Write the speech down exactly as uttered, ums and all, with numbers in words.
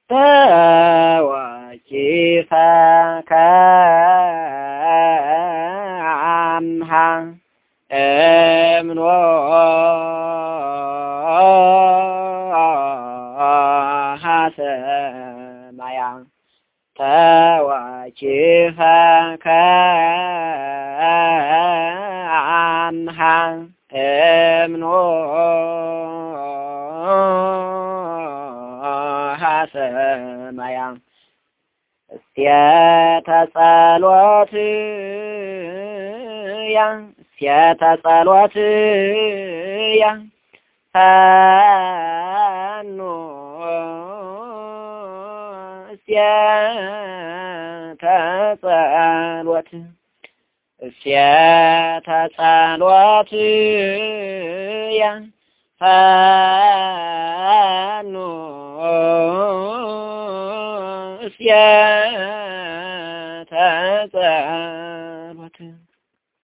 ተወኪፈከ አምሃ እምኖ ሀሰማያ ተወኪፈከ አምሃ እምኖ ሀሰማያ እስቴተ ጸሎትያ እስቴተ ጸሎትያ ፈኑ እስቴተ ጸሎት እስቴተ ጸሎትያ ፈኑ እስቴተ ጸሎት